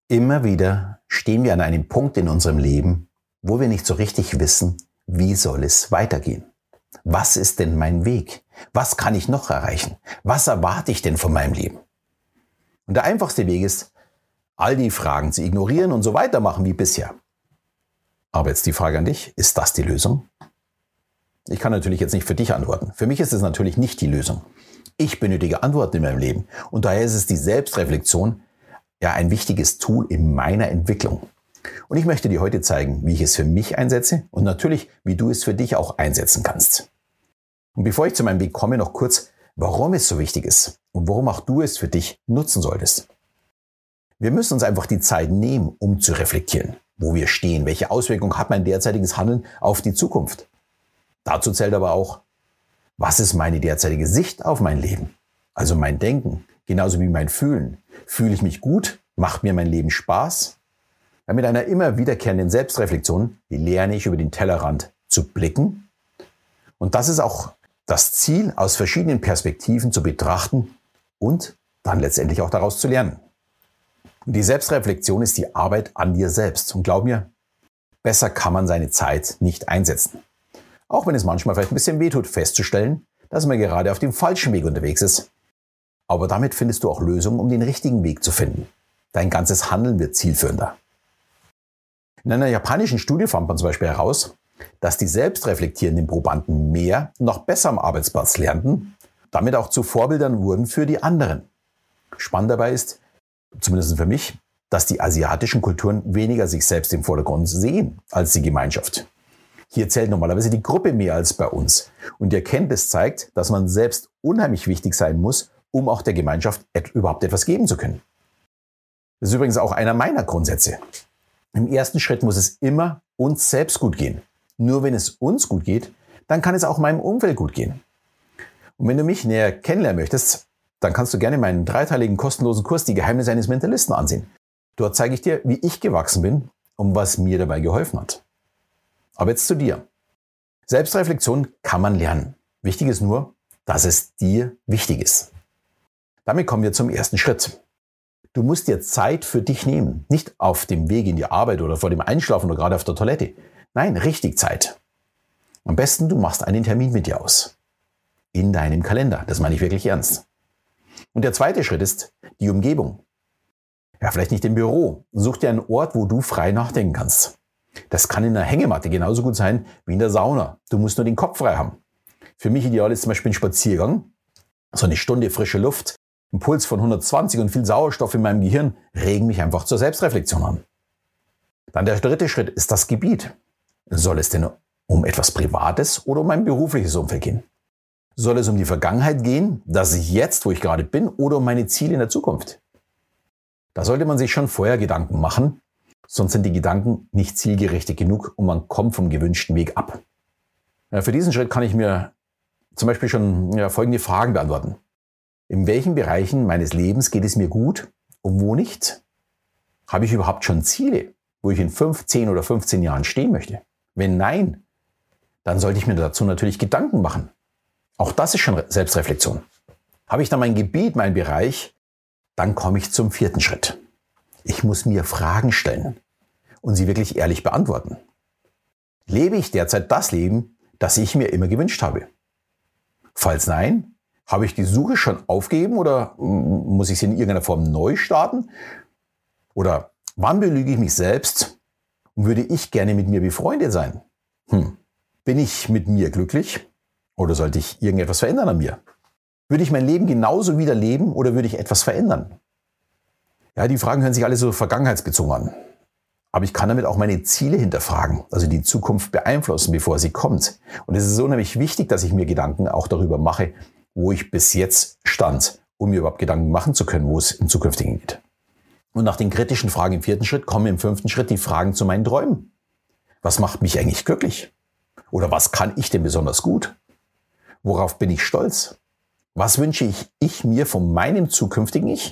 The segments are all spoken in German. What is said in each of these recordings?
Immer wieder stehen wir an einem Punkt in unserem Leben, wo wir nicht so richtig wissen, wie soll es weitergehen. Was ist denn mein Weg? Was kann ich noch erreichen? Was erwarte ich denn von meinem Leben? Und der einfachste Weg ist, all die Fragen zu ignorieren und so weitermachen wie bisher. Aber jetzt die Frage an dich, ist das die Lösung? Ich kann natürlich jetzt nicht für dich antworten. Für mich ist es natürlich nicht die Lösung. Ich benötige Antworten in meinem Leben und daher ist es die Selbstreflexion ja ein wichtiges Tool in meiner Entwicklung. Und ich möchte dir heute zeigen, wie ich es für mich einsetze und natürlich, wie du es für dich auch einsetzen kannst. Und bevor ich zu meinem Weg komme, noch kurz, warum es so wichtig ist und warum auch du es für dich nutzen solltest. Wir müssen uns einfach die Zeit nehmen, um zu reflektieren, wo wir stehen, welche Auswirkungen hat mein derzeitiges Handeln auf die Zukunft. Dazu zählt aber auch, was ist meine derzeitige Sicht auf mein Leben? Also mein Denken, genauso wie mein Fühlen. Fühle ich mich gut? Macht mir mein Leben Spaß? Ja, mit einer immer wiederkehrenden Selbstreflexion lerne ich über den Tellerrand zu blicken. Und das ist auch das Ziel, aus verschiedenen Perspektiven zu betrachten und dann letztendlich auch daraus zu lernen. Und die Selbstreflexion ist die Arbeit an dir selbst. Und glaub mir, besser kann man seine Zeit nicht einsetzen. Auch wenn es manchmal vielleicht ein bisschen wehtut, festzustellen, dass man gerade auf dem falschen Weg unterwegs ist. Aber damit findest du auch Lösungen, um den richtigen Weg zu finden. Dein ganzes Handeln wird zielführender. In einer japanischen Studie fand man zum Beispiel heraus, dass die selbstreflektierenden Probanden mehr und noch besser am Arbeitsplatz lernten, damit auch zu Vorbildern wurden für die anderen. Spannend dabei ist, zumindest für mich, dass die asiatischen Kulturen weniger sich selbst im Vordergrund sehen als die Gemeinschaft. Hier zählt normalerweise die Gruppe mehr als bei uns. Und die Erkenntnis zeigt, dass man selbst unheimlich wichtig sein muss, um auch der Gemeinschaft überhaupt etwas geben zu können. Das ist übrigens auch einer meiner Grundsätze. Im ersten Schritt muss es immer uns selbst gut gehen. Nur wenn es uns gut geht, dann kann es auch meinem Umfeld gut gehen. Und wenn du mich näher kennenlernen möchtest, dann kannst du gerne meinen 3-teiligen kostenlosen Kurs Die Geheimnisse eines Mentalisten ansehen. Dort zeige ich dir, wie ich gewachsen bin und was mir dabei geholfen hat. Aber jetzt zu dir. Selbstreflexion kann man lernen. Wichtig ist nur, dass es dir wichtig ist. Damit kommen wir zum ersten Schritt. Du musst dir Zeit für dich nehmen. Nicht auf dem Weg in die Arbeit oder vor dem Einschlafen oder gerade auf der Toilette. Nein, richtig Zeit. Am besten, du machst einen Termin mit dir aus. In deinem Kalender. Das meine ich wirklich ernst. Und der zweite Schritt ist die Umgebung. Ja, vielleicht nicht im Büro. Such dir einen Ort, wo du frei nachdenken kannst. Das kann in einer Hängematte genauso gut sein wie in der Sauna. Du musst nur den Kopf frei haben. Für mich ideal ist zum Beispiel ein Spaziergang. So eine Stunde frische Luft, ein Puls von 120 und viel Sauerstoff in meinem Gehirn regen mich einfach zur Selbstreflexion an. Dann der dritte Schritt ist das Gebiet. Soll es denn um etwas Privates oder um ein berufliches Umfeld gehen? Soll es um die Vergangenheit gehen, dass ich jetzt, wo ich gerade bin, oder um meine Ziele in der Zukunft? Da sollte man sich schon vorher Gedanken machen, sonst sind die Gedanken nicht zielgerichtet genug und man kommt vom gewünschten Weg ab. Ja, für diesen Schritt kann ich mir zum Beispiel schon folgende Fragen beantworten. In welchen Bereichen meines Lebens geht es mir gut und wo nicht? Habe ich überhaupt schon Ziele, wo ich in 5, 10 oder 15 Jahren stehen möchte? Wenn nein, dann sollte ich mir dazu natürlich Gedanken machen. Auch das ist schon Selbstreflexion. Habe ich dann mein Gebiet, meinen Bereich, dann komme ich zum vierten Schritt. Ich muss mir Fragen stellen und sie wirklich ehrlich beantworten. Lebe ich derzeit das Leben, das ich mir immer gewünscht habe? Falls nein, habe ich die Suche schon aufgegeben oder muss ich sie in irgendeiner Form neu starten? Oder wann belüge ich mich selbst und würde ich gerne mit mir befreundet sein? Bin ich mit mir glücklich oder sollte ich irgendetwas verändern an mir? Würde ich mein Leben genauso wieder leben oder würde ich etwas verändern? Ja, die Fragen hören sich alle so vergangenheitsbezogen an. Aber ich kann damit auch meine Ziele hinterfragen, also die Zukunft beeinflussen, bevor sie kommt. Und es ist unheimlich wichtig, dass ich mir Gedanken auch darüber mache, wo ich bis jetzt stand, um mir überhaupt Gedanken machen zu können, wo es im Zukünftigen geht. Und nach den kritischen Fragen im vierten Schritt kommen im fünften Schritt die Fragen zu meinen Träumen. Was macht mich eigentlich glücklich? Oder was kann ich denn besonders gut? Worauf bin ich stolz? Was wünsche ich mir von meinem zukünftigen Ich?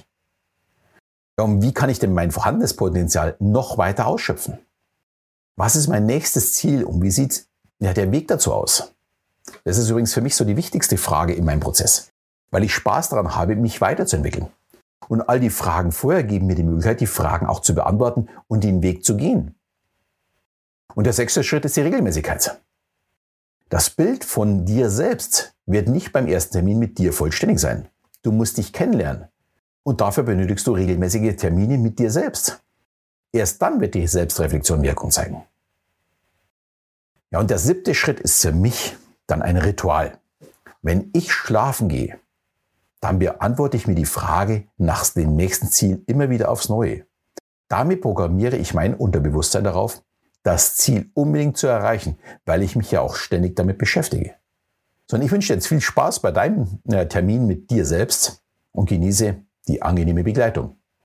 Und wie kann ich denn mein vorhandenes Potenzial noch weiter ausschöpfen? Was ist mein nächstes Ziel und wie sieht der Weg dazu aus? Das ist übrigens für mich so die wichtigste Frage in meinem Prozess, weil ich Spaß daran habe, mich weiterzuentwickeln. Und all die Fragen vorher geben mir die Möglichkeit, die Fragen auch zu beantworten und den Weg zu gehen. Und der 6. Schritt ist die Regelmäßigkeit. Das Bild von dir selbst wird nicht beim ersten Termin mit dir vollständig sein. Du musst dich kennenlernen. Und dafür benötigst du regelmäßige Termine mit dir selbst. Erst dann wird die Selbstreflexion Wirkung zeigen. Ja, und der 7. Schritt ist für mich dann ein Ritual. Wenn ich schlafen gehe, dann beantworte ich mir die Frage nach dem nächsten Ziel immer wieder aufs Neue. Damit programmiere ich mein Unterbewusstsein darauf, das Ziel unbedingt zu erreichen, weil ich mich ja auch ständig damit beschäftige. So, und ich wünsche dir jetzt viel Spaß bei deinem Termin mit dir selbst und genieße die angenehme Begleitung.